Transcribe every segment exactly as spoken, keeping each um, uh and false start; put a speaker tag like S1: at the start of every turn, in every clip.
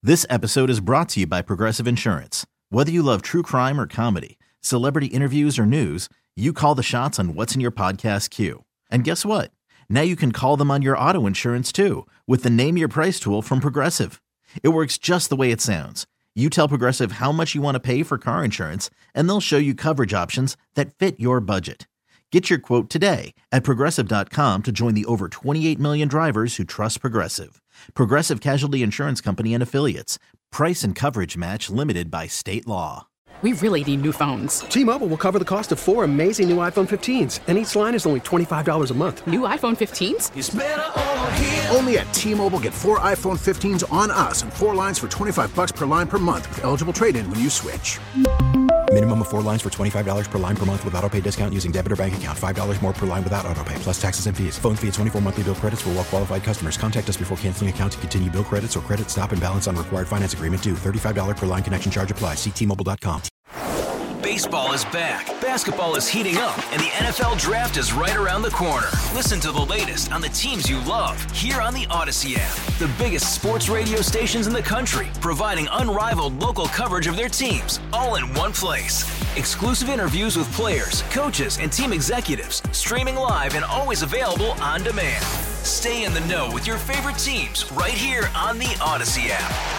S1: This episode is brought to you by Progressive Insurance. Whether you love true crime or comedy, celebrity interviews or news, you call the shots on what's in your podcast queue. And guess what? Now you can call them on your auto insurance too with the Name Your Price tool from Progressive. It works just the way it sounds. You tell Progressive how much you want to pay for car insurance, and they'll show you coverage options that fit your budget. Get your quote today at Progressive dot com to join the over twenty-eight million drivers who trust Progressive. Progressive Casualty Insurance Company and Affiliates. Price and coverage match limited by state law.
S2: We really need new phones.
S3: T-Mobile will cover the cost of four amazing new iPhone fifteens, and each line is only twenty-five dollars a month.
S2: New iPhone fifteens?
S4: It's better over here.
S5: Only at T-Mobile, get four iPhone fifteens on us and four lines for twenty-five bucks per line per month with eligible trade-in when you switch.
S6: Minimum of four lines for twenty-five dollars per line per month with autopay discount using debit or bank account. five dollars more per line without autopay, plus taxes and fees. Phone fee at twenty-four monthly bill credits for well-qualified customers. Contact us before canceling account to continue bill credits or credit stop and balance on required finance agreement due. thirty-five dollars per line connection charge applies. See T Mobile dot com.
S7: Baseball is back, basketball is heating up, and the N F L Draft is right around the corner. Listen to the latest on the teams you love here on the Odyssey app. The biggest sports radio stations in the country, providing unrivaled local coverage of their teams, all in one place. Exclusive interviews with players, coaches, and team executives, streaming live and always available on demand. Stay in the know with your favorite teams right here on the Odyssey app.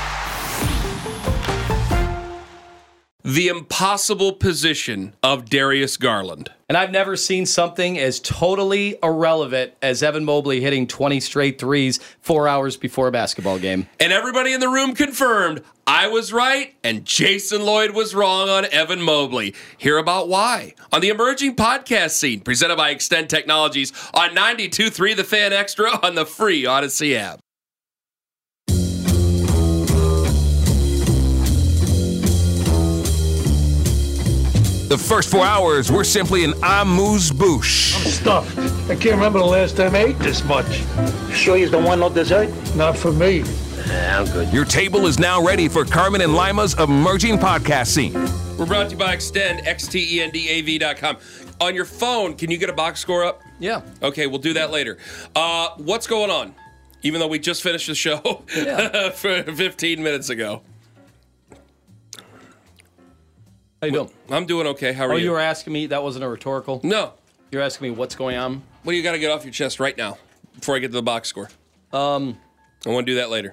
S8: The impossible position of Darius Garland.
S9: And I've never seen something as totally irrelevant as Evan Mobley hitting twenty straight threes four hours before a basketball game.
S8: And everybody in the room confirmed I was right and Jason Lloyd was wrong on Evan Mobley. Hear about why on the Emerging Podcast Scene, presented by Extend Technologies on ninety-two point three The Fan Extra on the free Odyssey app.
S10: The first four hours were simply an amuse-bouche.
S11: I'm stuffed. I can't remember the last time I ate this much.
S12: Sure you don't want no dessert?
S11: Not for me.
S12: Yeah, I'm good.
S10: Your table is now ready for Carmen and Lima's Emerging Podcast Scene.
S8: We're brought to you by Extend, X T E N D A V dot com. On your phone, can you get a box score up?
S9: Yeah.
S8: Okay, we'll do that later. Uh, what's going on? Even though we just finished the show yeah. for fifteen minutes ago.
S9: How you doing?
S8: I'm doing okay. How are
S9: oh,
S8: you?
S9: Oh, you were asking me? That wasn't a rhetorical?
S8: No.
S9: You're asking me what's going on?
S8: What do you got to get off your chest right now before I get to the box score?
S9: Um,
S8: I want to do that later.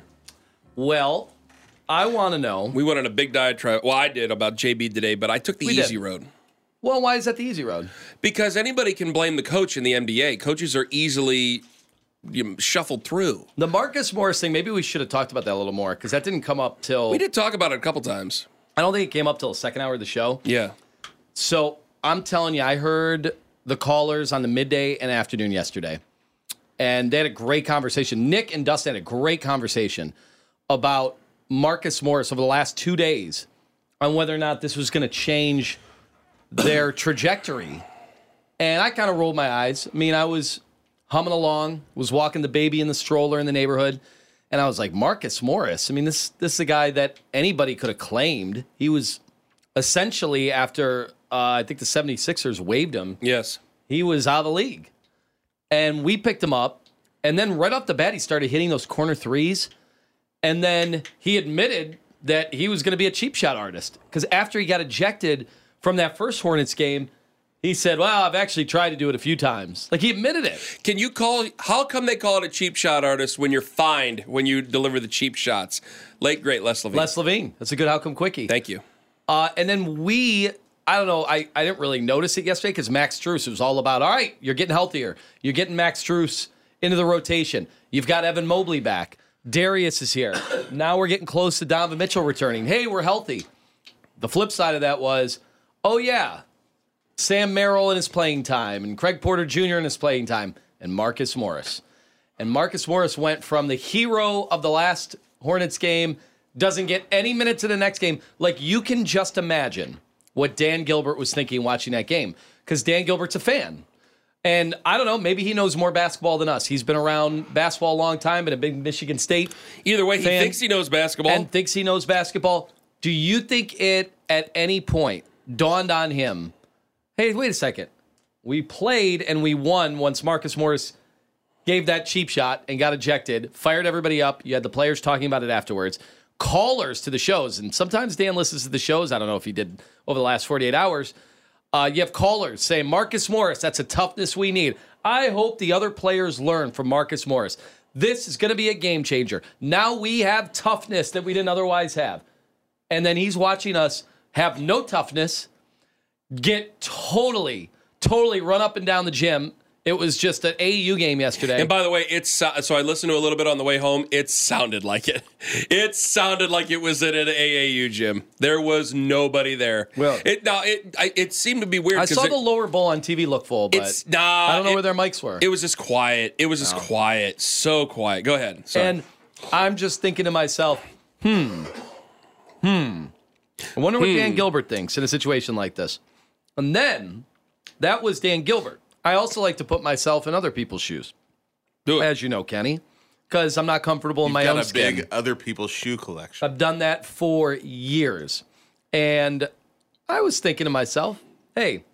S9: Well, I want to know.
S8: We went on a big diatribe. Well, I did about J B today, but I took the
S9: we
S8: easy
S9: did.
S8: road.
S9: Well, why is that the easy road?
S8: Because anybody can blame the coach in the N B A. Coaches are easily you know, shuffled through.
S9: The Marcus Morris thing, maybe we should have talked about that a little more because that didn't come up till...
S8: We did talk about it a couple times.
S9: I don't think it came up till the second hour of the show.
S8: Yeah.
S9: So I'm telling you, I heard the callers on the midday and afternoon yesterday, and they had a great conversation. Nick and Dustin had a great conversation about Marcus Morris over the last two days on whether or not this was going to change their trajectory. And I kind of rolled my eyes. I mean, I was humming along, was walking the baby in the stroller in the neighborhood. And I was like, Marcus Morris, I mean, this this is a guy that anybody could have claimed. He was essentially, after uh, I think the seventy-sixers waived him,
S8: yes,
S9: he was out of the league. And we picked him up. And then right off the bat, he started hitting those corner threes. And then he admitted that he was going to be a cheap shot artist. Because after he got ejected from that first Hornets game, he said, well, I've actually tried to do it a few times. Like, he admitted it.
S8: Can you call, how come they call it a cheap shot artist when you're fined when you deliver the cheap shots? Late, great Les Levine.
S9: Les Levine. That's a good how come quickie.
S8: Thank you.
S9: Uh, and then we, I don't know, I, I didn't really notice it yesterday because Max Strus, it was all about, all right, you're getting healthier. You're getting Max Strus into the rotation. You've got Evan Mobley back. Darius is here. Now we're getting close to Donovan Mitchell returning. Hey, we're healthy. The flip side of that was, oh, yeah, Sam Merrill in his playing time, and Craig Porter Junior in his playing time, and Marcus Morris. And Marcus Morris went from the hero of the last Hornets game, doesn't get any minutes in the next game. Like, you can just imagine what Dan Gilbert was thinking watching that game, because Dan Gilbert's a fan. And I don't know, maybe he knows more basketball than us. He's been around basketball a long time, been a big Michigan State
S8: Either way, he
S9: fan
S8: thinks he knows basketball.
S9: and thinks he knows basketball. Do you think it, at any point, dawned on him, hey, wait a second. We played and we won once Marcus Morris gave that cheap shot and got ejected, fired everybody up. You had the players talking about it afterwards. Callers to the shows, and sometimes Dan listens to the shows. I don't know if he did over the last forty-eight hours. Uh, you have callers saying, Marcus Morris, that's a toughness we need. I hope the other players learn from Marcus Morris. This is going to be a game changer. Now we have toughness that we didn't otherwise have. And then he's watching us have no toughness, get totally, totally run up and down the gym. It was just an A A U game yesterday.
S8: And by the way, it's so I listened to a little bit on the way home. It sounded like it. It sounded like it was at an A A U gym. There was nobody there.
S9: Well,
S8: it now it I, it seemed to be weird.
S9: I saw
S8: it,
S9: the lower bowl on T V look full, but
S8: it's, nah,
S9: I don't know
S8: it,
S9: where their mics were.
S8: It was just quiet. It was just
S9: no.
S8: quiet. So quiet. Go ahead. Sorry.
S9: And I'm just thinking to myself, hmm, hmm. I wonder what hmm. Dan Gilbert thinks in a situation like this. And then that was Dan Gilbert. I also like to put myself in other people's shoes.
S8: Do it.
S9: As you know, Kenny, because I'm not comfortable in
S4: You've
S9: my
S4: got
S9: own
S4: a
S9: skin.
S4: big other people's shoe collection.
S9: I've done that for years. And I was thinking to myself, hey,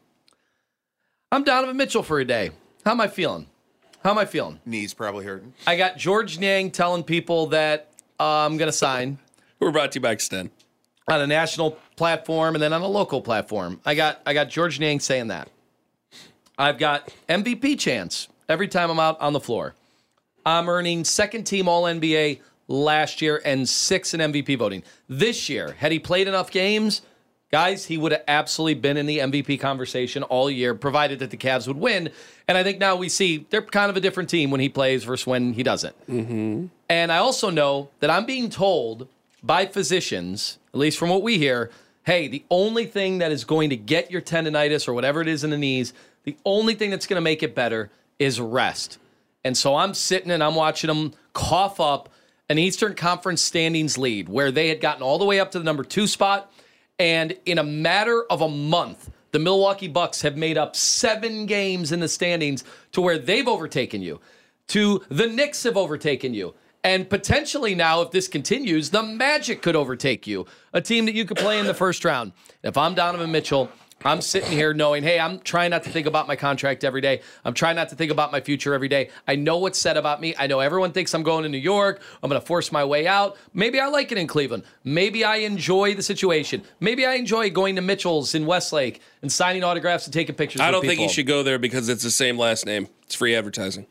S9: I'm Donovan Mitchell for a day. How am I feeling? How am I feeling?
S4: Knees probably hurting.
S9: I got George Niang telling people that uh, I'm going to sign.
S8: We're brought to you by Extend.
S9: On a national platform and then on a local platform. I got I got George Niang saying that. I've got M V P chance every time I'm out on the floor. I'm earning second team All N B A last year and six in M V P voting. This year, had he played enough games, guys, he would have absolutely been in the M V P conversation all year, provided that the Cavs would win. And I think now we see they're kind of a different team when he plays versus when he doesn't.
S8: Mm-hmm.
S9: And I also know that I'm being told by physicians, at least from what we hear, hey, the only thing that is going to get your tendonitis or whatever it is in the knees, the only thing that's going to make it better is rest. And so I'm sitting and I'm watching them cough up an Eastern Conference standings lead where they had gotten all the way up to the number two spot. And in a matter of a month, the Milwaukee Bucks have made up seven games in the standings to where they've overtaken you, to the Knicks have overtaken you. And potentially now, if this continues, the Magic could overtake you, a team that you could play in the first round. If I'm Donovan Mitchell, I'm sitting here knowing, hey, I'm trying not to think about my contract every day. I'm trying not to think about my future every day. I know what's said about me. I know everyone thinks I'm going to New York. I'm going to force my way out. Maybe I like it in Cleveland. Maybe I enjoy the situation. Maybe I enjoy going to Mitchell's in Westlake and signing autographs and taking pictures
S8: I
S9: with
S8: don't
S9: people.
S8: think you should go there because it's the same last name. It's free advertising.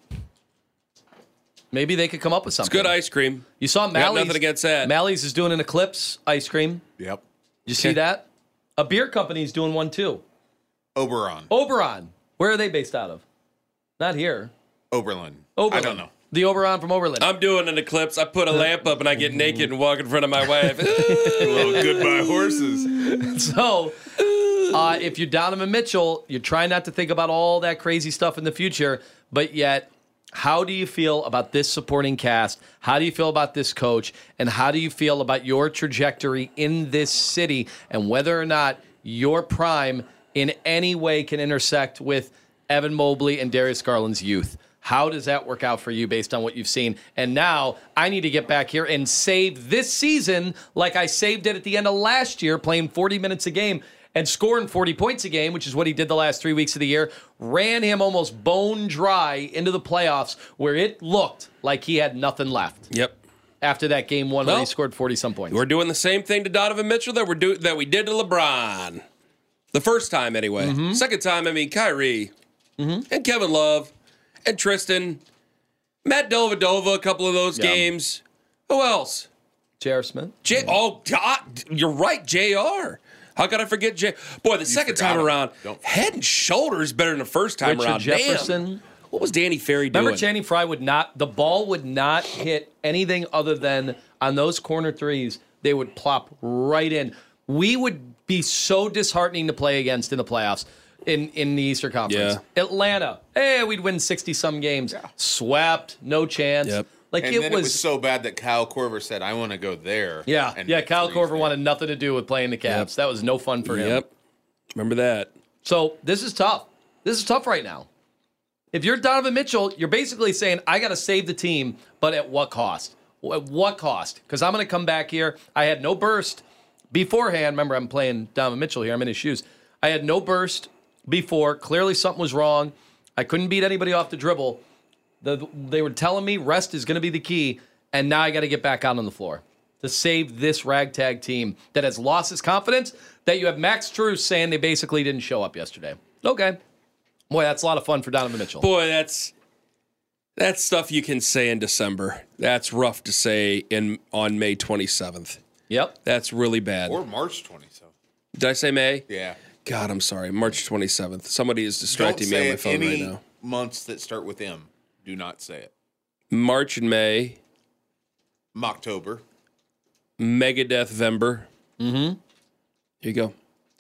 S9: Maybe they could come up with something.
S8: It's good ice cream.
S9: You saw
S8: Got
S9: Mally's.
S8: nothing against that.
S9: Mally's is doing an Eclipse ice cream.
S4: Yep.
S9: You see that? A beer company is doing one too.
S4: Oberon.
S9: Oberon. Where are they based out of? Not here.
S4: Oberlin.
S9: Oberlin.
S4: I don't know.
S9: The Oberon from Oberlin.
S8: I'm doing an eclipse. I put a lamp up and I get naked and walk in front of my wife.
S4: Little goodbye horses.
S9: So, uh, if you're Donovan Mitchell, you're trying not to think about all that crazy stuff in the future, but yet, how do you feel about this supporting cast? How do you feel about this coach? And how do you feel about your trajectory in this city and whether or not your prime in any way can intersect with Evan Mobley and Darius Garland's youth? How does that work out for you based on what you've seen? And now I need to get back here and save this season like I saved it at the end of last year, playing forty minutes a game and scoring forty points a game, which is what he did the last three weeks of the year. Ran him almost bone dry into the playoffs where it looked like he had nothing left.
S8: Yep.
S9: After that game one
S8: well,
S9: where he scored forty-some points.
S8: We're doing the same thing to Donovan Mitchell that, we're do- that we did to LeBron. The first time, anyway.
S9: Mm-hmm.
S8: Second time, I mean, Kyrie
S9: mm-hmm.
S8: and Kevin Love and Tristan, Matt Dellavedova, a couple of those
S9: yeah.
S8: games. Who else?
S9: J R. Smith.
S8: J- oh, God, you're right, J R. How could I forget J? Boy, the you second time him. around, Don't. head and shoulders better than the first time
S9: Richard
S8: around.
S9: Jefferson.
S8: Damn. What was Danny Ferry doing?
S9: Remember, Channing Frye would not, the ball would not hit anything other than on those corner threes, they would plop right in. We would be so disheartening to play against in the playoffs in, in the Eastern Conference.
S8: Yeah.
S9: Atlanta, hey, we'd win sixty-some games. Yeah. Swept, no chance.
S8: Yep.
S9: Like
S4: and
S9: it
S4: then
S9: was,
S4: it was so bad that Kyle Korver said, I want to go there.
S9: Yeah,
S4: and
S9: yeah. Kyle Korver
S4: there.
S9: wanted nothing to do with playing the Cavs. Yep. That was no fun for him.
S8: Yep. Remember that.
S9: So this is tough. This is tough right now. If you're Donovan Mitchell, you're basically saying, I got to save the team, but at what cost? At what cost? Because I'm going to come back here. I had no burst beforehand. Remember, I'm playing Donovan Mitchell here. I'm in his shoes. I had no burst before. Clearly something was wrong. I couldn't beat anybody off the dribble. The, they were telling me rest is going to be the key, and now I got to get back out on the floor to save this ragtag team that has lost its confidence, that you have Max Strus saying they basically didn't show up yesterday. Okay. Boy, that's a lot of fun for Donovan Mitchell.
S8: Boy, that's that's stuff you can say in December. That's rough to say in on May twenty-seventh.
S9: Yep.
S8: That's really bad.
S4: Or March twenty-seventh.
S8: Did I say May?
S4: Yeah.
S8: God, I'm sorry. March twenty-seventh. Somebody is distracting
S4: Don't
S8: me
S4: say
S8: on my phone
S4: any
S8: right now.
S4: months that start with M. Do not say it.
S8: March and May.
S4: October.
S8: Megadeth-vember.
S9: Mm-hmm.
S8: Here you go.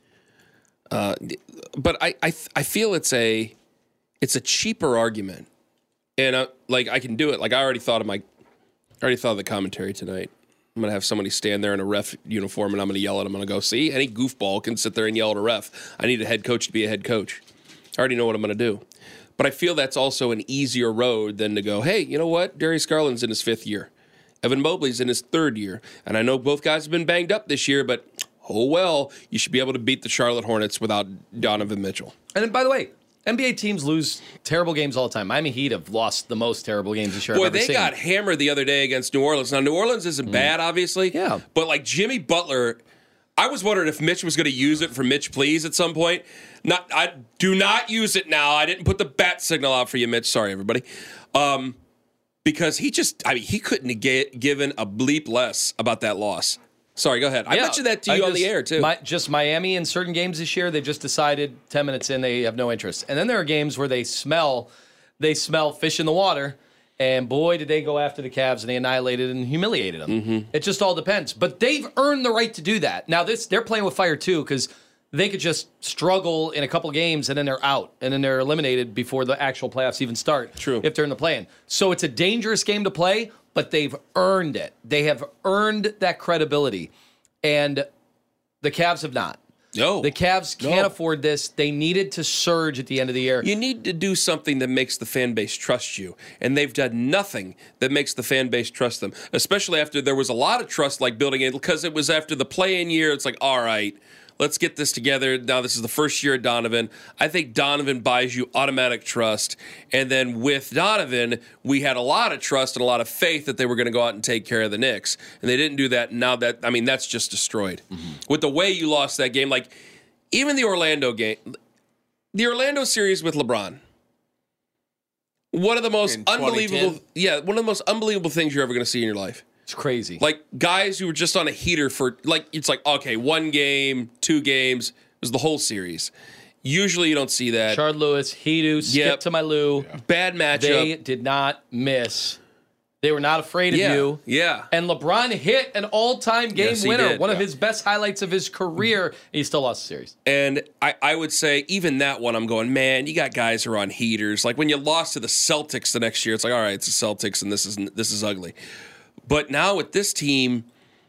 S8: Uh, but I, I I feel it's a it's a cheaper argument, and uh, like I can do it. Like I already thought of my, I already thought of the commentary tonight. I'm gonna have somebody stand there in a ref uniform, and I'm gonna yell at him. I'm gonna go, see, any goofball can sit there and yell at a ref. I need a head coach to be a head coach. I already know what I'm gonna do. But I feel that's also an easier road than to go, hey, you know what? Darius Garland's in his fifth year. Evan Mobley's in his third year. And I know both guys have been banged up this year, but oh well, you should be able to beat the Charlotte Hornets without Donovan Mitchell.
S9: And by the way, N B A teams lose terrible games all the time. Miami Heat have lost the most terrible games this year.
S8: Boy,
S9: I've ever
S8: they
S9: seen.
S8: got hammered the other day against New Orleans. Now, New Orleans isn't mm. bad, obviously.
S9: Yeah.
S8: But like Jimmy Butler, I was wondering if Mitch was going to use it for Mitch Please at some point. Not, I do not use it now. I didn't put the bat signal out for you, Mitch. Sorry, everybody. Um, because he just, I mean, he couldn't have ga- given a bleep less about that loss. Sorry, go ahead. I
S9: yeah,
S8: mentioned that to you
S9: I
S8: on
S9: just,
S8: the air, too.
S9: My, just Miami in certain games this year, they've just decided ten minutes in they have no interest. And then there are games where they smell, they smell fish in the water, and boy, did they go after the Cavs, and they annihilated and humiliated them.
S8: Mm-hmm.
S9: It just all depends. But they've earned the right to do that. Now, this they're playing with fire, too, because they could just struggle in a couple games, and then they're out, and then they're eliminated before the actual playoffs even start.
S8: True.
S9: If they're in the play-in. So it's a dangerous game to play, but they've earned it. They have earned that credibility. And the Cavs have not.
S8: No.
S9: The Cavs can't
S8: No.
S9: afford this. They needed to surge at the end of the year.
S8: You need to do something that makes the fan base trust you. And they've done nothing that makes the fan base trust them, especially after there was a lot of trust like building it, because it was after the play-in year. It's like, all right, let's get this together. Now this is the first year of Donovan. I think Donovan buys you automatic trust. And then with Donovan, we had a lot of trust and a lot of faith that they were going to go out and take care of the Knicks. And they didn't do that. Now that, I mean, that's just destroyed. Mm-hmm. With the way you lost that game, like even the Orlando game, the Orlando series with LeBron, one of the most
S4: In
S8: unbelievable, yeah, one of the most unbelievable things you're ever going to see in your life.
S9: It's crazy.
S8: Like guys who were just on a heater for like it's like okay, one game, two games, it was the whole series. Usually you don't see that.
S9: Shard Lewis, Hedo, skip
S8: Yep.
S9: to my Lou.
S8: Yeah. Bad matchup.
S9: They did not miss. They were not afraid of
S8: yeah.
S9: you.
S8: Yeah.
S9: And LeBron hit an all-time game
S8: Yes, he
S9: winner,
S8: did.
S9: one of
S8: Yeah.
S9: his best highlights of his career. And he still lost the series.
S8: And I, I would say even that one, I'm going, man, you got guys who are on heaters. Like when you lost to the Celtics the next year, it's like, all right, it's the Celtics, and this is this is ugly. But now with this team,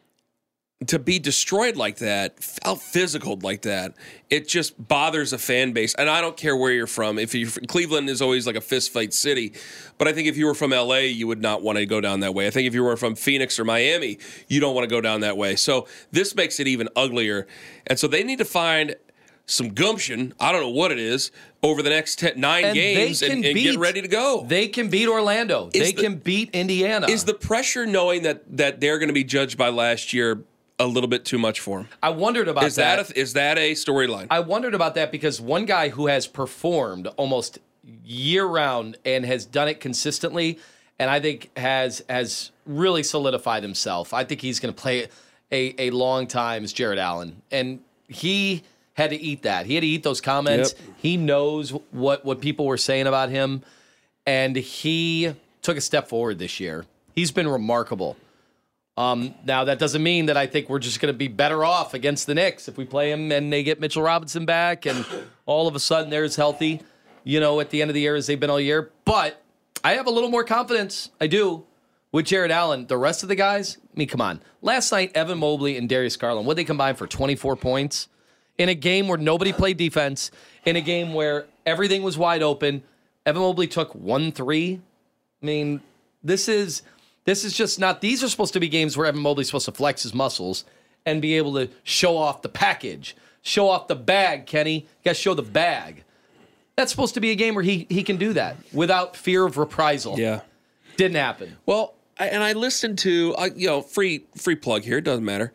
S8: to be destroyed like that, out physical like that, it just bothers a fan base. And I don't care where you're from. If you're from, Cleveland is always like a fist fight city. But I think if you were from L A, you would not want to go down that way. I think if you were from Phoenix or Miami, you don't want to go down that way. So this makes it even uglier. And so they need to find some gumption, I don't know what it is, over the next ten, nine
S9: And
S8: games
S9: they can
S8: and, and
S9: beat,
S8: get ready to go.
S9: They can beat Orlando.
S8: Is
S9: they
S8: the-
S9: can beat Indiana.
S8: Is the pressure knowing that that they're going to be judged by last year a little bit too much for them?
S9: I wondered about
S8: is that. that a, is that a storyline?
S9: I wondered about that because one guy who has performed almost year-round and has done it consistently, and I think has has really solidified himself. I think he's going to play a, a long time is Jared Allen. And he had to eat that. He had to eat those comments.
S8: Yep.
S9: He knows what, what people were saying about him, and he took a step forward this year. He's been remarkable. Um, now, that doesn't mean that I think we're just going to be better off against the Knicks if we play them and they get Mitchell Robinson back and all of a sudden they're as healthy, you know, at the end of the year as they've been all year. But I have a little more confidence, I do, with Jared Allen. The rest of the guys, I mean, come on. Last night, Evan Mobley and Darius Garland, what did they combine for twenty-four points? In a game where nobody played defense, in a game where everything was wide open, Evan Mobley took one three. I mean, this is this is just not, these are supposed to be games where Evan Mobley's supposed to flex his muscles and be able to show off the package, show off the bag, Kenny. You got to show the bag. That's supposed to be a game where he he can do that without fear of reprisal.
S8: Yeah.
S9: Didn't happen.
S8: Well, I, and I listened to, uh, you know, free free plug here. It doesn't matter.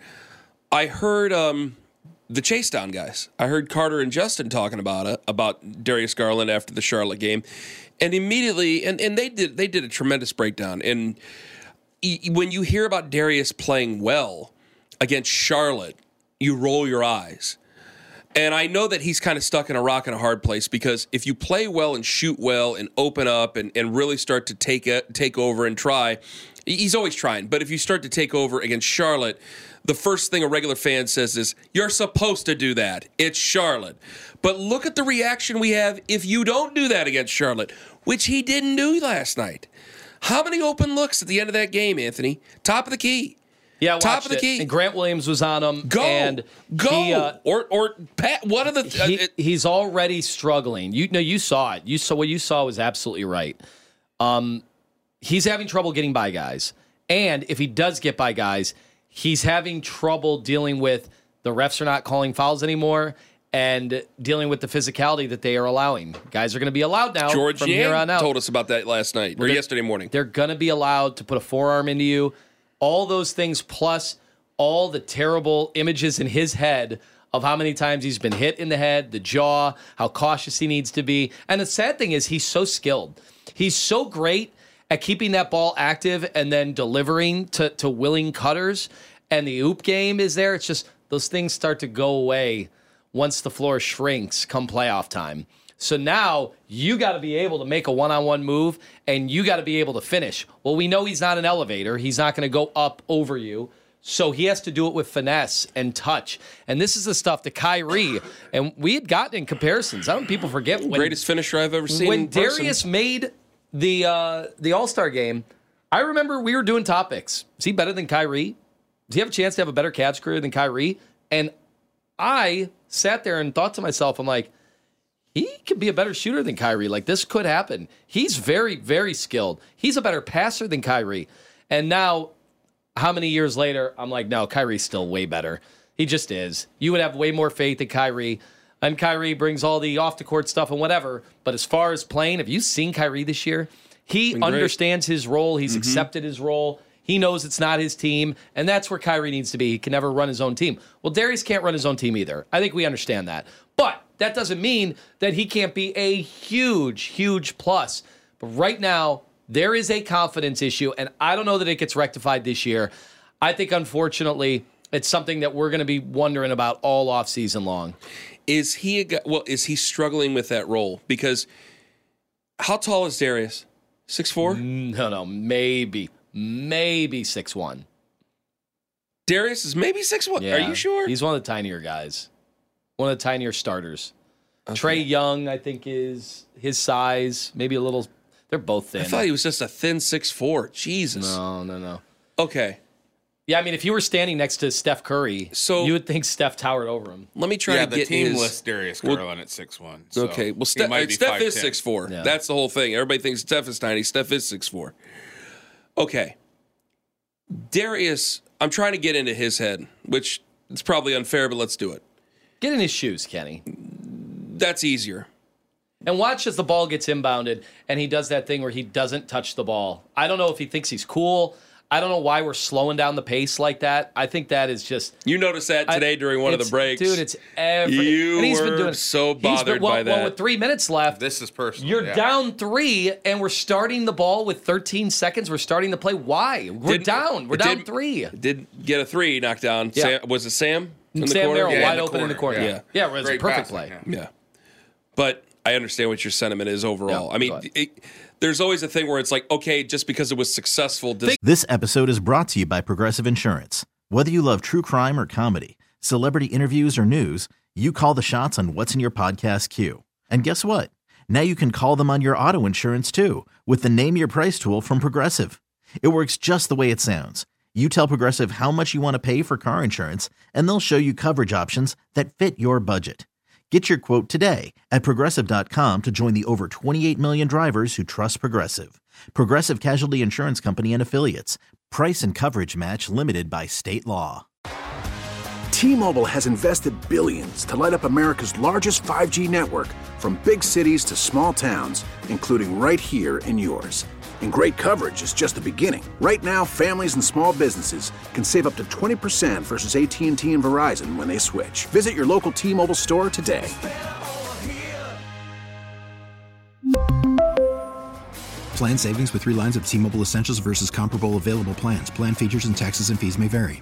S8: I heard um, the Chase Down guys. I heard Carter and Justin talking about it, about Darius Garland after the Charlotte game. And immediately, and, and they did they did a tremendous breakdown. And e- when you hear about Darius playing well against Charlotte, you roll your eyes. And I know that he's kind of stuck in a rock and a hard place, because if you play well and shoot well and open up and, and really start to take a, take over and try, he's always trying. But if you start to take over against Charlotte, the first thing a regular fan says is, you're supposed to do that. It's Charlotte. But look at the reaction we have if you don't do that against Charlotte, which he didn't do last night. How many open looks at the end of that game, Anthony? Top of the key.
S9: Yeah,
S8: top of the
S9: it.
S8: key.
S9: And Grant Williams was on him.
S8: Go,
S9: and
S8: go,
S9: he, uh,
S8: or or Pat. What are the? Th-
S9: he, he's already struggling. You know, you saw it. You saw what you saw was absolutely right. Um, he's having trouble getting by guys, and if he does get by guys, he's having trouble dealing with the refs are not calling fouls anymore, and dealing with the physicality that they are allowing. Guys are going to be allowed now.
S8: George
S9: from
S8: Yang
S9: here on out.
S8: told us about that last night
S9: Well,
S8: or yesterday morning.
S9: They're going to be allowed to put a forearm into you. All those things, plus all the terrible images in his head of how many times he's been hit in the head, the jaw, how cautious he needs to be. And the sad thing is he's so skilled. He's so great at keeping that ball active and then delivering to, to willing cutters. And the oop game is there. It's just those things start to go away once the floor shrinks come playoff time. So now you got to be able to make a one-on-one move, and you got to be able to finish. Well, we know he's not an elevator. He's not going to go up over you. So he has to do it with finesse and touch. And this is the stuff that Kyrie, and we had gotten in comparisons. I don't people forget. When,
S8: Greatest finisher I've ever seen
S9: When
S8: in person.
S9: Darius made the uh, the All-Star game, I remember we were doing topics. Is he better than Kyrie? Does he have a chance to have a better Cavs career than Kyrie? And I sat there and thought to myself, I'm like, he could be a better shooter than Kyrie. Like, this could happen. He's very, very skilled. He's a better passer than Kyrie. And now, how many years later, I'm like, no, Kyrie's still way better. He just is. You would have way more faith in Kyrie. And Kyrie brings all the off-the-court stuff and whatever. But as far as playing, have you seen Kyrie this year? He understands his role. He's mm-hmm. accepted his role. He knows it's not his team. And that's where Kyrie needs to be. He can never run his own team. Well, Darius can't run his own team either. I think we understand that. But that doesn't mean that he can't be a huge, huge plus. But right now, there is a confidence issue, and I don't know that it gets rectified this year. I think, unfortunately, it's something that we're going to be wondering about all offseason long.
S8: Is he a guy, well, is he struggling with that role? Because how tall is Darius? six foot four?
S9: No, no, maybe, maybe six foot one.
S8: Darius is maybe six foot one?
S9: Yeah,
S8: Are you sure?
S9: He's one of the tinier guys. One of the tinier starters.
S8: Okay.
S9: Trey Young, I think, is his size. Maybe a little. They're both thin.
S8: I thought he was just a thin six foot four. Jesus.
S9: No, no, no.
S8: Okay.
S9: Yeah, I mean, if you were standing next to Steph Curry,
S8: so
S9: you would think Steph towered over him.
S8: Let me try
S4: yeah,
S8: to
S4: the
S8: get
S4: team
S8: his...
S4: lists Darius Garland well, at six foot one. So
S8: okay, well, Steph, uh, Steph is six foot four. Yeah. That's the whole thing. Everybody thinks Steph is tiny. Steph is six foot four. Okay. Darius, I'm trying to get into his head, which is probably unfair, but let's do it.
S9: Get in his shoes, Kenny.
S8: That's easier.
S9: And watch as the ball gets inbounded and he does that thing where he doesn't touch the ball. I don't know if he thinks he's cool. I don't know why we're slowing down the pace like that. I think that is just...
S8: You noticed that today I, during one of the breaks.
S9: Dude, it's every...
S8: You
S9: and he's
S8: were
S9: been doing,
S8: so bothered
S9: been, well,
S8: by that.
S9: Well, with three minutes left...
S4: This is personal.
S9: You're
S4: yeah.
S9: down three, and we're starting the ball with thirteen seconds. We're starting to play. Why? We're
S8: did,
S9: down. We're down
S8: did,
S9: three.
S8: Did get a three knocked down.
S9: Yeah.
S8: Sam, was it Sam? In
S9: Sam
S8: the
S9: Merrill,
S4: yeah,
S9: wide
S4: in the
S9: open
S4: corner.
S9: in the corner.
S8: Yeah.
S9: Yeah, yeah it was
S4: Great
S9: a perfect
S4: passing,
S9: play.
S4: Yeah.
S8: yeah. But I understand what your sentiment is overall.
S9: Yeah,
S8: I mean, it, there's always a thing where it's like, okay, just because it was successful. Does-
S1: this episode is brought to you by Progressive Insurance. Whether you love true crime or comedy, celebrity interviews or news, you call the shots on what's in your podcast queue. And guess what? Now you can call them on your auto insurance too with the Name Your Price tool from Progressive. It works just the way it sounds. You tell Progressive how much you want to pay for car insurance, and they'll show you coverage options that fit your budget. Get your quote today at Progressive dot com to join the over twenty-eight million drivers who trust Progressive. Progressive Casualty Insurance Company and Affiliates. Price and coverage match limited by state law.
S5: T-Mobile has invested billions to light up America's largest five G network, from big cities to small towns, including right here in yours. And great coverage is just the beginning. Right now, families and small businesses can save up to twenty percent versus A T and T and Verizon when they switch. Visit your local T-Mobile store today.
S6: Plan savings with three lines of T-Mobile Essentials versus comparable available plans. Plan features and taxes and fees may vary.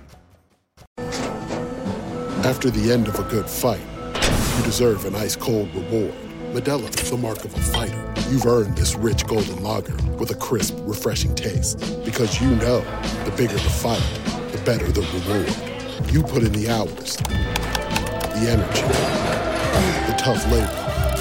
S13: After the end of a good fight, you deserve an ice-cold reward. Modelo is the mark of a fighter. You've earned this rich golden lager with a crisp, refreshing taste. Because you know, the bigger the fight, the better the reward. You put in the hours, the energy, the tough labor.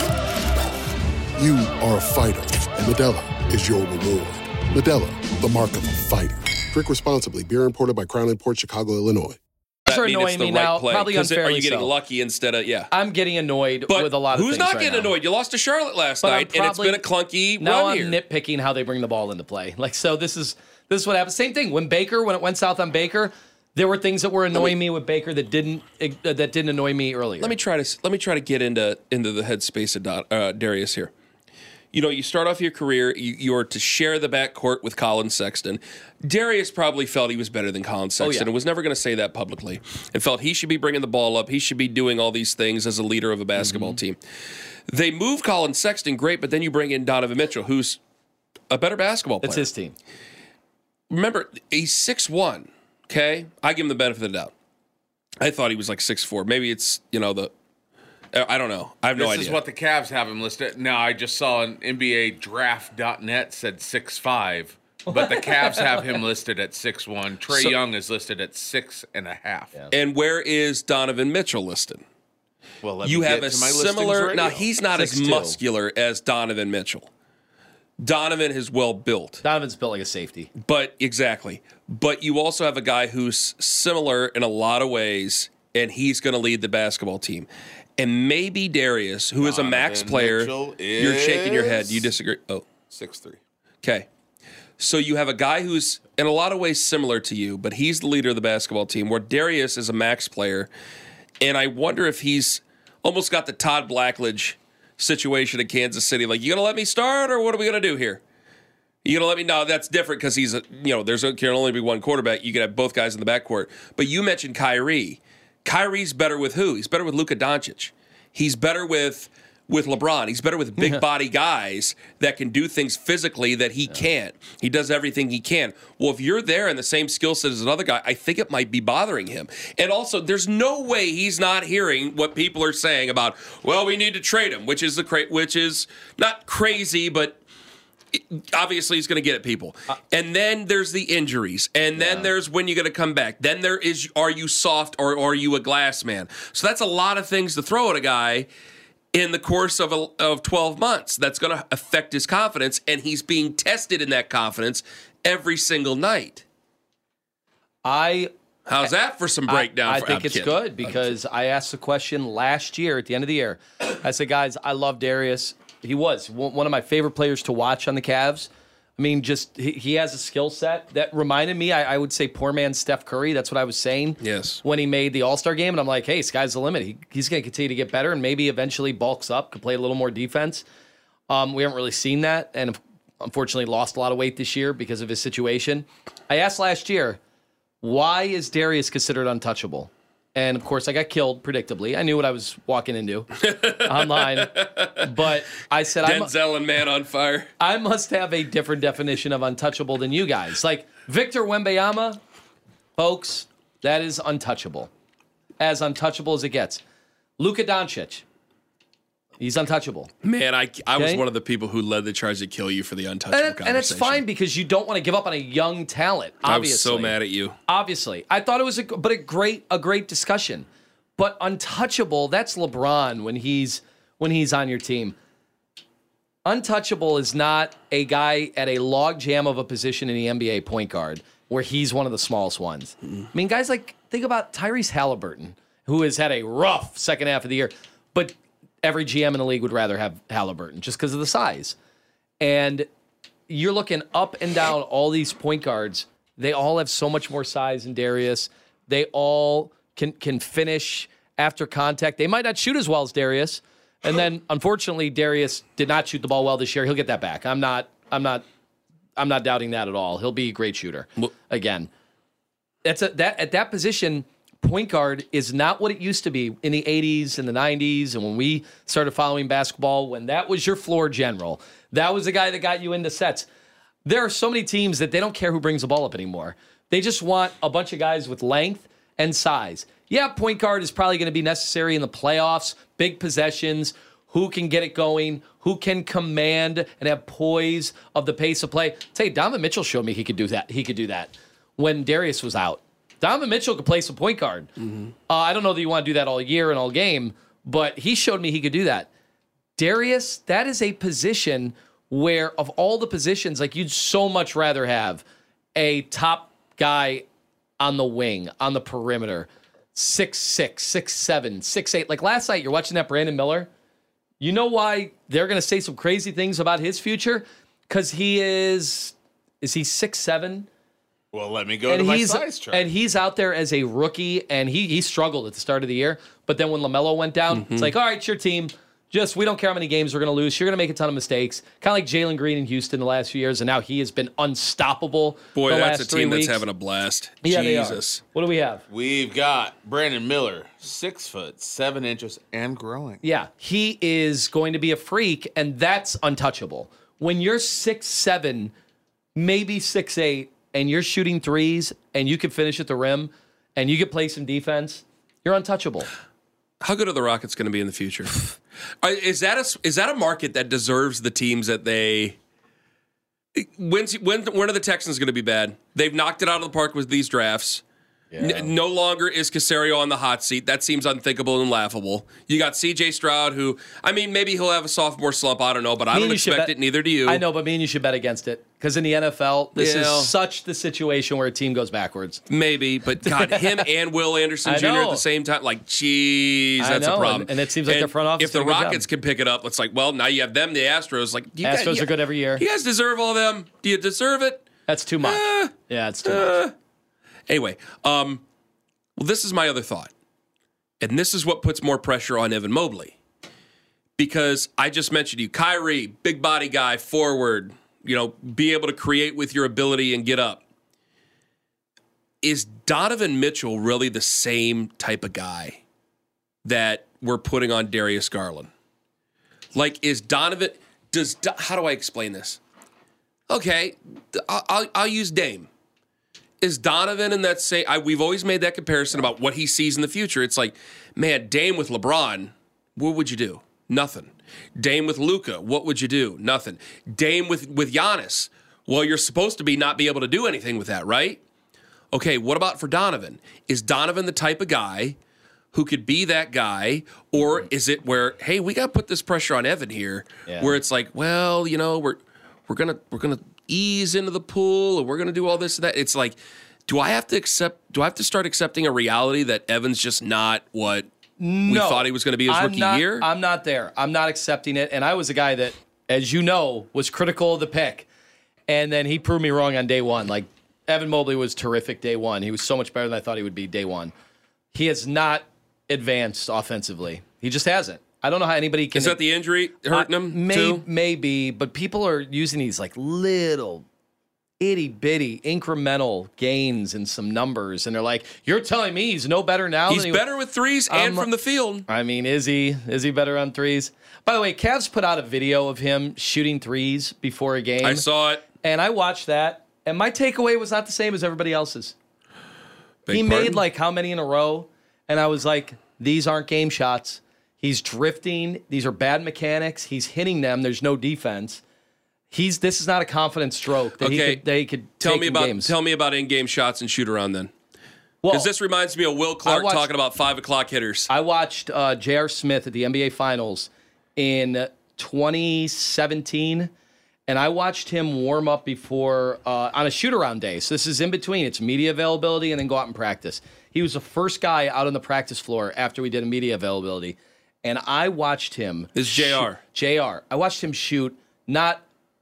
S13: You are a fighter, and Modelo is your reward. Modelo, the mark of a fighter. Drink responsibly. Beer imported by Crown Imports, Chicago, Illinois.
S9: Are annoying me
S8: right
S9: now,
S8: play.
S9: probably unfairly
S8: Are you getting
S9: so.
S8: lucky instead of, yeah.
S9: I'm getting annoyed
S8: but
S9: with a lot of
S8: who's
S9: things
S8: not
S9: right
S8: getting
S9: now.
S8: annoyed? You lost to Charlotte last
S9: But
S8: night,
S9: probably,
S8: and it's been a clunky
S9: now
S8: run
S9: I'm
S8: here.
S9: nitpicking how they bring the ball into play. Like, so this is this is what happens. Same thing when Baker, when it went south on Baker, there were things that were annoying me, me with Baker that didn't uh, that didn't annoy me earlier.
S8: Let me try to let me try to get into into the headspace of Don, uh, Darius here. You know, you start off your career, you, you're to share the backcourt with Colin Sexton. Darius probably felt he was better than Colin Sexton
S9: oh, yeah.
S8: and was never going to say that publicly, and felt he should be bringing the ball up. He should be doing all these things as a leader of a basketball mm-hmm. team. They move Colin Sexton, great, but then you bring in Donovan Mitchell, who's a better basketball player.
S9: It's his team.
S8: Remember, he's six one, okay? I give him the benefit of the doubt. I thought he was like six four. Maybe it's, you know, the... I don't know. I have no
S4: this
S8: idea.
S4: This is what the Cavs have him listed. No, I just saw on N B A draft dot net said six five, but the Cavs have him listed at six one. Trae so, Young is listed at six and a half.
S8: Yeah. And where is Donovan Mitchell listed?
S4: Well, let
S8: you
S4: me
S8: have
S4: get
S8: a
S4: to my
S8: similar.
S4: right
S8: now,
S4: now
S8: he's not
S9: six
S8: as
S9: two.
S8: muscular as Donovan Mitchell. Donovan is well built.
S9: Donovan's built like a safety.
S8: But exactly. But you also have a guy who's similar in a lot of ways, and he's going to lead the basketball team. And maybe Darius, who is a max player, you're shaking your head. You disagree? Oh.
S4: six three.
S8: Okay. So you have a guy who's in a lot of ways similar to you, but he's the leader of the basketball team, where Darius is a max player. And I wonder if he's almost got the Todd Blackledge situation in Kansas City. Like, you going to let me start, or what are we going to do here? You going to let me? No, that's different because he's a, you know, there's a, can only be one quarterback. You can have both guys in the backcourt. But you mentioned Kyrie. Kyrie's better with who? He's better with Luka Doncic. He's better with with LeBron. He's better with big body guys that can do things physically that he can't. He does everything he can. Well, if you're there in the same skill set as another guy, I think it might be bothering him. And also, there's no way he's not hearing what people are saying about, well, we need to trade him, which is the cra- which is not crazy, but obviously he's going to get at people. Uh, and then there's the injuries. And then yeah. there's when you're going to come back. Then there is, are you soft or, or are you a glass man? So that's a lot of things to throw at a guy in the course of a, of twelve months. That's going to affect his confidence, and he's being tested in that confidence every single night.
S9: I
S8: How's that for some breakdown?
S9: I, I
S8: for,
S9: think
S8: I'm
S9: it's
S8: kidding.
S9: good because I asked the question last year at the end of the year. I said, guys, I love Darius. He was one of my favorite players to watch on the Cavs. I mean, just he, he has a skill set that reminded me, I, I would say, poor man Steph Curry. That's what I was saying
S8: yes.
S9: when he made the All-Star game. And I'm like, hey, sky's the limit. He, he's going to continue to get better and maybe eventually bulks up, could play a little more defense. Um, we haven't really seen that, and unfortunately lost a lot of weight this year because of his situation. I asked last year, why is Darius considered untouchable? And, of course, I got killed, predictably. I knew what I was walking into online. But I said...
S8: Denzel and Man on Fire.
S9: I must have a different definition of untouchable than you guys. Like, Victor Wembanyama, folks, that is untouchable. As untouchable as it gets. Luka Doncic, he's untouchable.
S8: Man, I, I
S9: okay?
S8: was one of the people who led the charge to kill you for the untouchable
S9: and,
S8: conversation.
S9: And it's fine because you don't want to give up on a young talent, obviously.
S8: I was so mad at you.
S9: Obviously. I thought it was a, but a great a great discussion. But untouchable, that's LeBron when he's when he's on your team. Untouchable is not a guy at a log jam of a position in the N B A point guard where he's one of the smallest ones. Mm-hmm. I mean, guys like, think about Tyrese Halliburton, who has had a rough second half of the year, but every G M in the league would rather have Halliburton just because of the size. And you're looking up and down all these point guards. They all have so much more size than Darius. They all can can finish after contact. They might not shoot as well as Darius. And then, unfortunately, Darius did not shoot the ball well this year. He'll get that back. I'm not. I'm not. I'm not doubting that at all. He'll be a great shooter. Again, that's a, that at that position, point guard is not what it used to be in the eighties and the nineties, and when we started following basketball. When that was your floor general, that was the guy that got you into sets. There are so many teams that they don't care who brings the ball up anymore. They just want a bunch of guys with length and size. Yeah, point guard is probably going to be necessary in the playoffs, big possessions, who can get it going, who can command and have poise of the pace of play. I'll tell you, Donovan Mitchell showed me he could do that. He could do that when Darius was out. Donovan Mitchell could play some point guard. Mm-hmm. Uh, I don't know that you want to do that all year and all game, but he showed me he could do that. Darius, that is a position where of all the positions, like you'd so much rather have a top guy on the wing, on the perimeter, six six, six seven, six eight. Like last night, you're watching that Brandon Miller. You know why they're going to say some crazy things about his future? Because he is, is he six seven?
S4: Well, let me go and to my size chart.
S9: And he's out there as a rookie, and he he struggled at the start of the year. But then when LaMelo went down, mm-hmm. it's like, all right, it's your team. Just, we don't care how many games we're going to lose. You're going to make a ton of mistakes. Kind of like Jalen Green in Houston the last few years, and now he has been unstoppable.
S8: Boy,
S9: the
S8: that's
S9: last
S8: a team
S9: three
S8: that's
S9: weeks.
S8: having a blast.
S9: Yeah,
S8: Jesus.
S9: They are. What do we have?
S4: We've got Brandon Miller, six foot, seven inches, and growing.
S9: Yeah, he is going to be a freak, and that's untouchable. When you're six seven, maybe six eight, and you're shooting threes, and you can finish at the rim, and you can play some defense, you're untouchable.
S8: How good are the Rockets going to be in the future? Is that a is that a market that deserves the teams that they? When's, when when are the Texans going to be bad? They've knocked it out of the park with these drafts. Yeah. N- no longer is Caserio on the hot seat. That seems unthinkable and laughable. You got C J Stroud, who, I mean, maybe he'll have a sophomore slump. I don't know, but I don't expect bet, it. Neither do you.
S9: I know, but me and you should bet against it. Because in the N F L, this yeah. is such the situation where a team goes backwards.
S8: Maybe, but God, him and Will Anderson Junior at the same time, like, geez, that's a problem.
S9: And, and it seems like
S8: and
S9: their front office.
S8: If the Rockets can pick it up, it's like, well, now you have them, the Astros. Like, you
S9: Astros
S8: guys,
S9: are good every year.
S8: You guys deserve all them. Do you deserve it?
S9: That's too much. Uh, yeah, it's too uh, much.
S8: Anyway, um, well, this is my other thought. And this is what puts more pressure on Evan Mobley. Because I just mentioned you, Kyrie, big body guy, forward, you know, be able to create with your ability and get up. Is Donovan Mitchell really the same type of guy that we're putting on Darius Garland? Like, is Donovan, does, how do I explain this? Okay, I'll, I'll, I'll use Dame. Is Donovan in that same, I, we've always made that comparison about what he sees in the future. It's like, man, Dame with LeBron, what would you do? Nothing. Dame with Luka, what would you do? Nothing. Dame with, with Giannis, well, you're supposed to be not be able to do anything with that, right? Okay, what about for Donovan? Is Donovan the type of guy who could be that guy, or is it where, hey, we got to put this pressure on Evan here, yeah. where it's like, well, you know, we're we're gonna we're gonna ease into the pool, and we're gonna do all this and that. It's like, do I have to accept? Do I have to start accepting a reality that Evan's just not what
S9: no,
S8: we thought he was going to be his
S9: I'm
S8: rookie
S9: not,
S8: year?
S9: I'm not there. I'm not accepting it. And I was a guy that, as you know, was critical of the pick, and then he proved me wrong on day one. Like, Evan Mobley was terrific day one. He was so much better than I thought he would be day one. He has not advanced offensively. He just hasn't. I don't know how anybody can.
S8: Is that the injury hurting him
S9: uh, may,
S8: too?
S9: Maybe, but people are using these like little itty bitty incremental gains in some numbers, and they're like, "You're telling me he's no better now?
S8: He's
S9: than he
S8: better with threes and um, from the field."
S9: I mean, is he? Is he better on threes? By the way, Cavs put out a video of him shooting threes before a game.
S8: I saw it,
S9: and I watched that, and my takeaway was not the same as everybody else's.
S8: Big
S9: he
S8: pardon?
S9: made like how many in a row, and I was like, "These aren't game shots." He's drifting. These are bad mechanics. He's hitting them. There's no defense. He's this is not a confident stroke that
S8: okay.
S9: he could, that he could
S8: tell
S9: take
S8: me
S9: in
S8: about
S9: games.
S8: tell me about in-game shots and shoot around then.
S9: Well,
S8: because this reminds me of Will Clark
S9: watched,
S8: talking about five o'clock hitters.
S9: I watched uh, J R. Smith at the N B A Finals in twenty seventeen, and I watched him warm up before uh, on a shoot-around day. So this is in between. It's media availability and then go out and practice. He was the first guy out on the practice floor after we did a media availability. And I watched him.
S8: This is J R.
S9: J R. I watched him shoot, not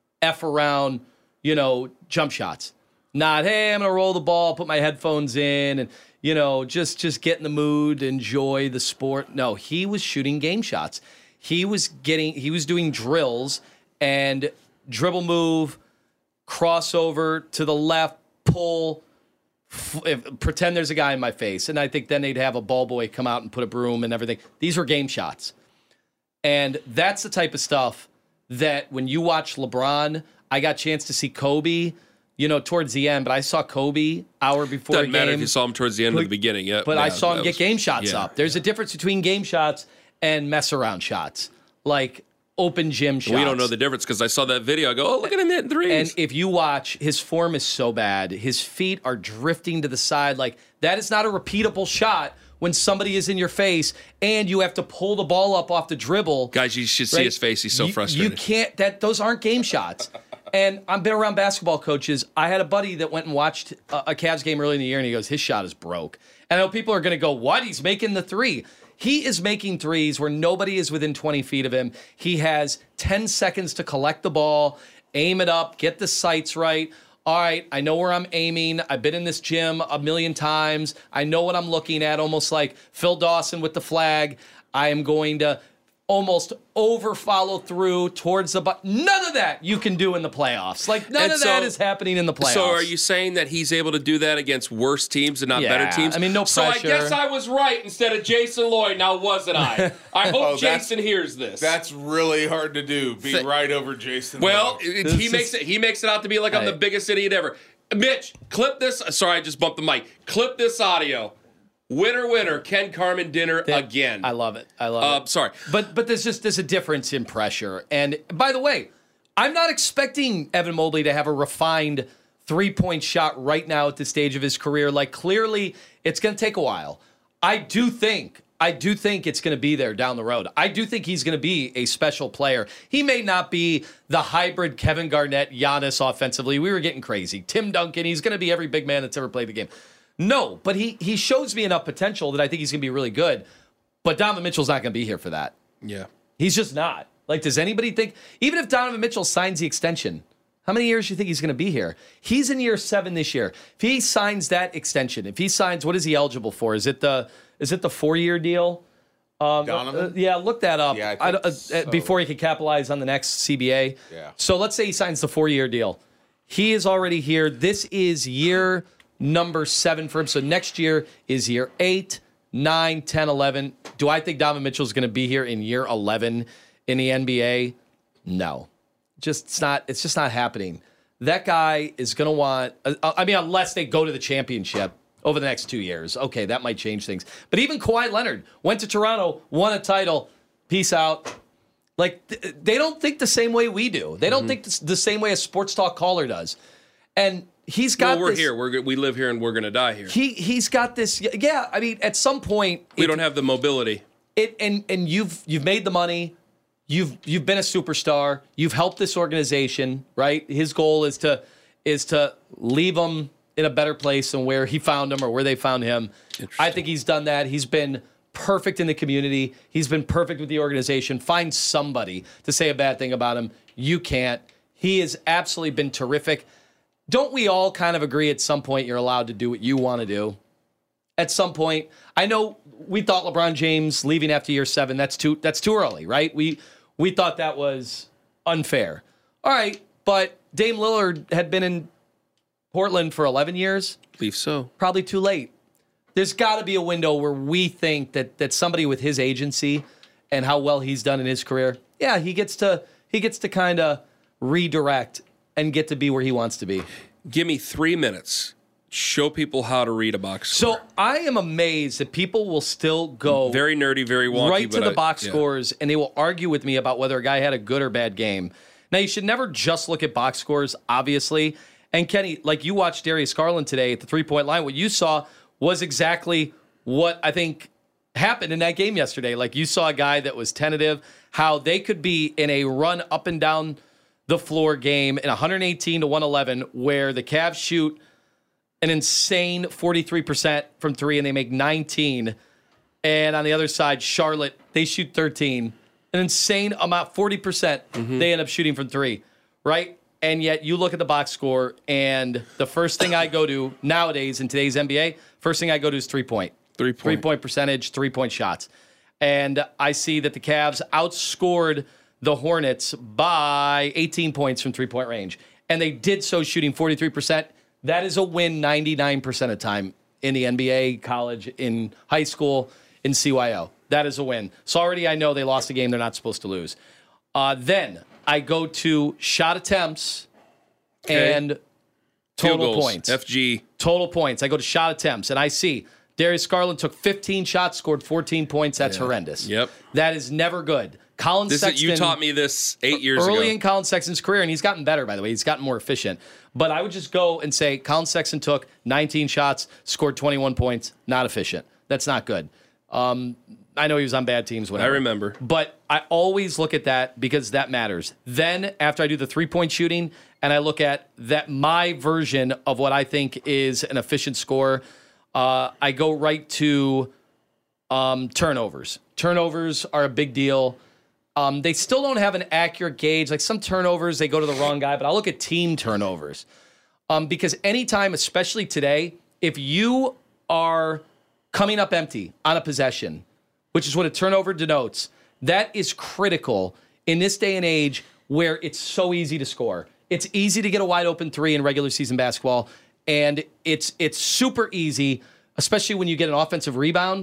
S9: F around, you know, jump shots. Not, hey, I'm going to roll the ball, put my headphones in. And you know, just just get in the mood, enjoy the sport. No, he was shooting game shots. He was getting, he was doing drills and dribble move, crossover to the left, pull, f- if, pretend there's a guy in my face. And I think then they'd have a ball boy come out and put a broom and everything. These were game shots. And that's the type of stuff that when you watch LeBron, I got a chance to see Kobe, you know, towards the end, but I saw Kobe hour before
S8: Doesn't
S9: the game.
S8: matter if you saw him towards the end or the beginning. Yeah,
S9: But
S8: yeah,
S9: I saw him
S8: that
S9: get
S8: was-
S9: game shots
S8: yeah.
S9: up. There's a difference between game shots and mess around shots, like open gym shots.
S8: We don't know the difference because I saw that video. I go, oh, look at him hitting threes.
S9: And if you watch, his form is so bad. His feet are drifting to the side. Like, that is not a repeatable shot when somebody is in your face and you have to pull the ball up off the dribble.
S8: Guys, you should see
S9: right?
S8: his face. He's so
S9: You-
S8: frustrated.
S9: You can't, that those aren't game shots. And I've been around basketball coaches. I had a buddy that went and watched a, a Cavs game early in the year, and he goes, his shot is broke. And I know people are going to go, what? He's making the three. He is making threes where nobody is within twenty feet of him. He has ten seconds to collect the ball, aim it up, get the sights right. All right, I know where I'm aiming. I've been in this gym a million times. I know what I'm looking at, almost like Phil Dawson with the flag. I am going to almost over follow through towards the but none of that you can do in the playoffs. Like none
S8: And
S9: of
S8: so-
S9: that is happening in the playoffs.
S8: So are you saying that he's able to do that against worse teams and not
S9: Yeah,
S8: better teams?
S9: I mean, no
S8: So I
S9: pressure.
S8: guess I was right instead of Jason Lloyd. Now wasn't I? I hope
S4: Oh, that's-
S8: Jason hears this.
S4: That's really hard to do. Be
S8: Th-
S4: right over Jason.
S8: Well,
S4: Lloyd.
S8: it- he makes it. He makes it out to be like I'm the
S9: Hey.
S8: biggest idiot ever. Mitch, clip this. Sorry, I just bumped the mic. Clip this audio. Winner, winner. Ken Carmen dinner
S9: That-
S8: again.
S9: I love it. I love
S8: Uh,
S9: it.
S8: sorry.
S9: But but there's just there's a difference in pressure. And by the way, I'm not expecting Evan Mobley to have a refined three-point shot right now at this stage of his career. Like clearly it's going to take a while. I do think I do think it's going to be there down the road. I do think he's going to be a special player. He may not be the hybrid Kevin Garnett, Giannis offensively. We were getting crazy. Tim Duncan, he's going to be every big man that's ever played the game. No, but he he shows me enough potential that I think he's going to be really good. But Donovan Mitchell's not going to be here for that.
S8: Yeah.
S9: He's just not. Like, does anybody think, even if Donovan Mitchell signs the extension, how many years do you think he's going to be here? He's in year seven this year. If he signs that extension, if he signs, what is he eligible for? Is it the is it the four-year deal? Um,
S4: Donovan?
S9: uh, yeah, look that up.
S4: Yeah, I think
S9: don't- uh,
S4: so.
S9: Before he could capitalize on the next C B A.
S4: Yeah.
S9: So let's say he signs the four-year deal. He is already here. This is year number seven for him. So next year is year eight, nine, ten, eleven. Do I think Donovan Mitchell is going to be here in year eleven in the N B A? No. Just it's not. It's just not happening. That guy is going to want. Uh, I mean, unless they go to the championship over the next two years. Okay, that might change things. But even Kawhi Leonard went to Toronto, won a title. Peace out. Like th- they don't think the same way we do. They don't think the same way a sports talk caller does. And he's got.
S8: Well, we're
S9: this,
S8: here. We're go- we live here, and we're going to die here.
S9: He he's got this. Yeah, I mean, at some point,
S8: we
S9: it-
S8: don't have the mobility.
S9: It and and you've you've made the money. You've you've been a superstar. You've helped this organization, right? His goal is to is to leave them in a better place than where he found them or where they found him. I think he's done that. He's been perfect in the community. He's been perfect with the organization. Find somebody to say a bad thing about him. You can't. He has absolutely been terrific. Don't we all kind of agree at some point you're allowed to do what you want to do? At some point, I know we thought LeBron James leaving after year seven, that's too that's too early, right? We we thought that was unfair. All right, but Dame Lillard had been in Portland for eleven years.
S8: Believe so.
S9: Probably too late. There's got to be a window where we think that that somebody with his agency and how well he's done in his career, yeah, he gets to he gets to kind of redirect and get to be where he wants to be.
S8: Give me three minutes. Show people how to read a box
S9: So
S8: score.
S9: I am amazed that people will still go
S8: Very nerdy, very wonky.
S9: right to
S8: but
S9: the
S8: I-
S9: box
S8: yeah.
S9: scores, and they will argue with me about whether a guy had a good or bad game. Now, you should never just look at box scores, obviously. And Kenny, like you watched Darius Garland today at the three-point line, what you saw was exactly what I think happened in that game yesterday. Like you saw a guy that was tentative, how they could be in a run up and down the floor game in one eighteen to one eleven, where the Cavs shoot an insane forty-three percent from three, and they make nineteen. And on the other side, Charlotte, they shoot thirteen. An insane amount, forty percent
S8: Mm-hmm.
S9: they end up shooting from three, right? And yet you look at the box score, and the first thing I go to nowadays in today's N B A, first thing I go to is three-point.
S8: Three-point.
S9: Three-point percentage, three-point shots. And I see that the Cavs outscored the Hornets by eighteen points from three-point range. And they did so shooting forty-three percent. That is a win ninety-nine percent of the time in the N B A, college, in high school, in C Y O. That is a win. So already I know they lost a game they're not supposed to lose. Uh, then I go to shot attempts
S8: okay.
S9: and total
S8: goals,
S9: points.
S8: F G.
S9: Total points. I go to shot attempts, and I see Darius Garland took fifteen shots, scored fourteen points. That's
S8: yeah.
S9: horrendous.
S8: Yep.
S9: That is never good. Colin
S8: this
S9: Sexton.
S8: Is, you taught me this eight years
S9: early
S8: ago.
S9: Early in Colin Sexton's career, and he's gotten better, by the way. He's gotten more efficient. But I would just go and say Colin Sexton took nineteen shots, scored twenty-one points. Not efficient. That's not good. Um, I know he was on bad teams, whatever.
S8: I remember.
S9: But I always look at that because that matters. Then after I do the three-point shooting and I look at that my version of what I think is an efficient score, uh, I go right to um, turnovers. Turnovers are a big deal. Um, they still don't have an accurate gauge. Like some turnovers, they go to the wrong guy, but I'll look at team turnovers. Um, because anytime, especially today, if you are coming up empty on a possession, which is what a turnover denotes, that is critical in this day and age where it's so easy to score. It's easy to get a wide open three in regular season basketball, and it's it's super easy, especially when you get an offensive rebound.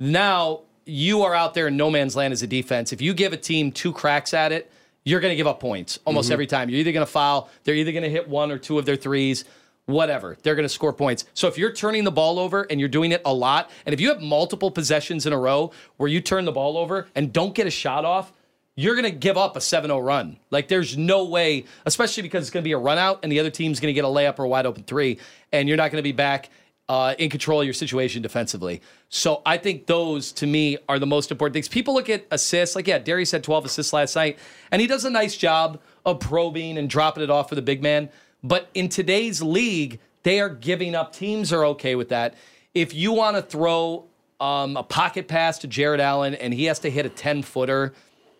S9: Now you are out there in no man's land as a defense. If you give a team two cracks at it, you're going to give up points almost mm-hmm. every time. You're either going to foul, they're either going to hit one or two of their threes, whatever. They're going to score points. So if you're turning the ball over and you're doing it a lot, and if you have multiple possessions in a row where you turn the ball over and don't get a shot off, you're going to give up a seven oh run. Like, there's no way, especially because it's going to be a run out and the other team's going to get a layup or a wide open three, and you're not going to be back uh, in control of your situation defensively. So I think those, to me, are the most important things. People look at assists. Like, yeah, Darius had twelve assists last night, and he does a nice job of probing and dropping it off for the big man. But in today's league, they are giving up. Teams are okay with that. If you want to throw um, a pocket pass to Jared Allen and he has to hit a ten-footer,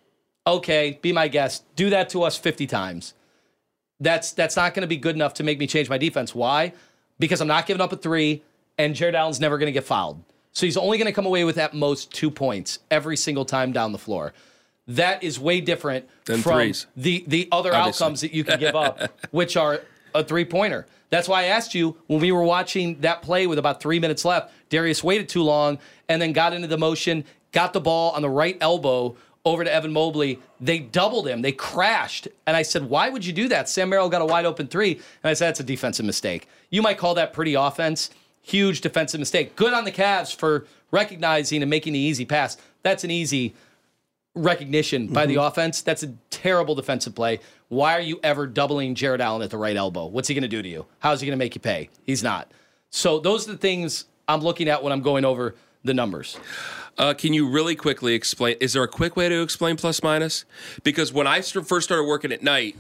S9: okay, be my guest. Do that to us fifty times. That's that's not going to be good enough to make me change my defense. Why? Because I'm not giving up a three, and Jared Allen's never going to get fouled. So he's only going to come away with at most two points every single time down the floor. That is way different
S8: than
S9: from
S8: threes.
S9: the the other
S8: Obviously.
S9: outcomes that you can give up, which are a three-pointer. That's why I asked you when we were watching that play with about three minutes left, Darius waited too long and then got into the motion, got the ball on the right elbow over to Evan Mobley. They doubled him. They crashed. And I said, why would you do that? Sam Merrill got a wide open three. And I said, that's a defensive mistake. You might call that pretty offense. Huge defensive mistake. Good on the Cavs for recognizing and making the easy pass. That's an easy recognition by mm-hmm. the offense. That's a terrible defensive play. Why are you ever doubling Jared Allen at the right elbow? What's he going to do to you? How's he going to make you pay? He's not. So those are the things I'm looking at when I'm going over the numbers.
S8: Uh, can you really quickly explain? Is there a quick way to explain plus minus? Because when I st- first started working at night,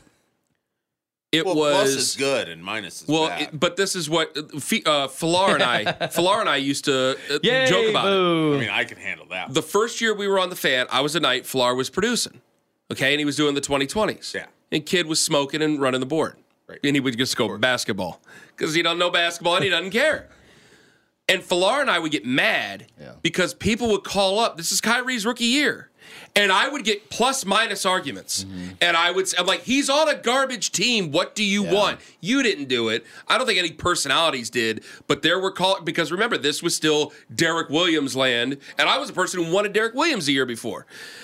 S8: it
S4: well,
S8: was
S4: plus is good and minus is
S8: well.
S4: bad.
S8: It, but this is what uh, Falar and I, Falar and I used to uh,
S9: Yay,
S8: joke about.
S9: boo.
S8: It.
S4: I mean, I can handle that.
S8: The first year we were on the fan, I was a night. Falar was producing, okay, and he was doing the twenty twenties.
S4: Yeah,
S8: and Kid was smoking and running the board,
S4: right.
S8: And he would just go basketball because he doesn't know basketball and he doesn't care. And Falar and I would get mad
S9: yeah.
S8: because people would call up. This is Kyrie's rookie year. And I would get plus minus arguments. Mm-hmm. And I would say, I'm like, he's on a garbage team. What do you yeah. want? You didn't do it. I don't think any personalities did. But there were call because remember, this was still Derek Williams land. And I was a person who wanted Derek Williams the year before.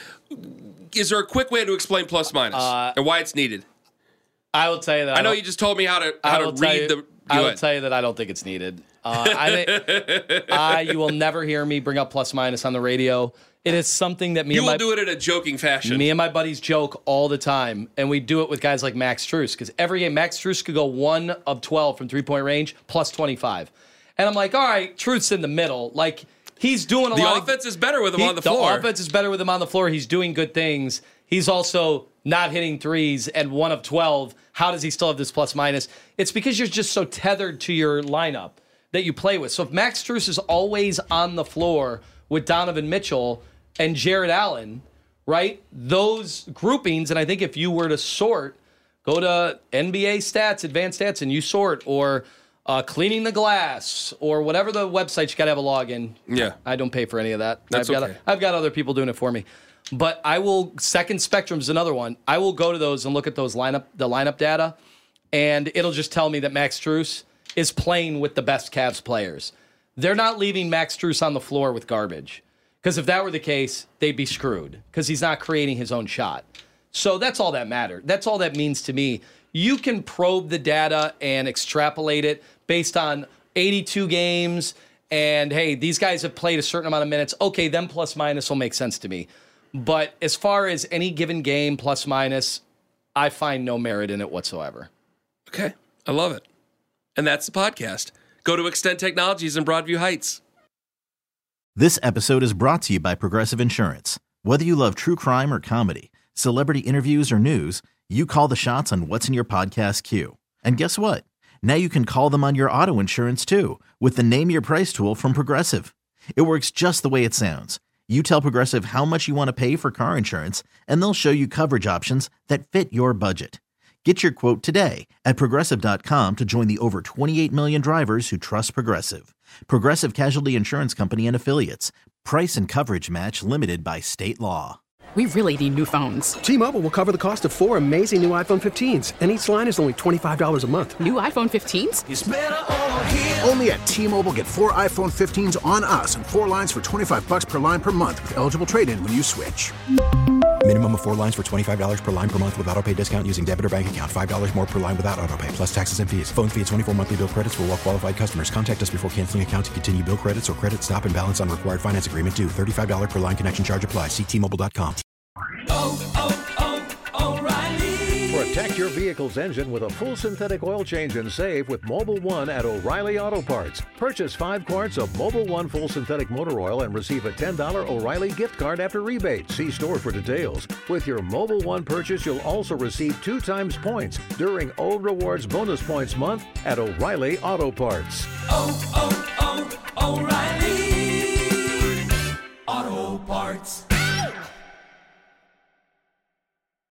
S8: Is there a quick way to explain plus minus uh, and why it's needed?
S9: I will tell you that.
S8: I,
S9: I
S8: know you just told me how to how to read
S9: you,
S8: the.
S9: I will tell you that I don't think it's needed. Uh, I, I, you will never hear me bring up plus minus on the radio. It is something that me
S8: you
S9: and
S8: will
S9: my,
S8: do it in a joking fashion.
S9: Me and my buddies joke all the time, and we do it with guys like Max Strus because every game Max Strus could go one of twelve from three point range plus twenty-five, and I'm like, all right, Truth's in the middle. Like he's doing a
S8: the
S9: lot.
S8: The offense
S9: of,
S8: is better with him
S9: he,
S8: on the floor.
S9: The offense is better with him on the floor. He's doing good things. He's also not hitting threes and one of twelve. How does he still have this plus minus? It's because you're just so tethered to your lineup that you play with. So if Max Strus is always on the floor with Donovan Mitchell and Jared Allen, right? Those groupings, and I think if you were to sort Go to N B A stats, advanced stats, and you sort, or uh, cleaning the glass, or whatever the website, you got to have a login.
S8: Yeah.
S9: I don't pay for any of that.
S8: That's
S9: I've got,
S8: okay.
S9: I've got other people doing it for me. But I will, Second Spectrum is another one. I will go to those and look at those lineup, the lineup data, and it'll just tell me that Max Strus is playing with the best Cavs players. They're not leaving Max Strus on the floor with garbage. Because if that were the case, they'd be screwed. Because he's not creating his own shot. So that's all that matters. That's all that means to me. You can probe the data and extrapolate it based on eighty-two games. And, hey, these guys have played a certain amount of minutes. Okay, them plus minus will make sense to me. But as far as any given game plus minus, I find no merit in it whatsoever.
S8: Okay, I love it. And that's the podcast. Go to Extend Technologies in Broadview Heights.
S1: This episode is brought to you by Progressive Insurance. Whether you love true crime or comedy, celebrity interviews or news, you call the shots on what's in your podcast queue. And guess what? Now you can call them on your auto insurance too with the Name Your Price tool from Progressive. It works just the way it sounds. You tell Progressive how much you want to pay for car insurance, and they'll show you coverage options that fit your budget. Get your quote today at Progressive dot com to join the over twenty-eight million drivers who trust Progressive. Progressive Casualty Insurance Company and Affiliates. Price and coverage match limited by state law.
S2: We really need new phones.
S3: T-Mobile will cover the cost of four amazing new iPhone fifteens, and each line is only twenty-five dollars a month.
S2: New iPhone fifteens?
S5: It's better over here. Only at T-Mobile, get four iPhone fifteens on us and four lines for twenty-five bucks per line per month with eligible trade-in when you switch.
S6: Minimum of four lines for twenty-five dollars per line per month with autopay discount using debit or bank account. five dollars more per line without autopay, plus taxes and fees. Phone fee at twenty-four monthly bill credits for well-qualified customers. Contact us before canceling account to continue bill credits or credit stop and balance on required finance agreement due. thirty-five dollars per line connection charge applies. See T Mobile dot com.
S14: Oh, oh, oh, O'Reilly. Protect your vehicle's engine with a full synthetic oil change and save with Mobil one at O'Reilly Auto Parts. Purchase five quarts of Mobil one full synthetic motor oil and receive a ten dollars O'Reilly gift card after rebate. See store for details. With your Mobil one purchase, you'll also receive two times points during O Rewards Bonus Points Month at O'Reilly Auto Parts.
S15: Oh, oh, oh, O'Reilly Auto Parts.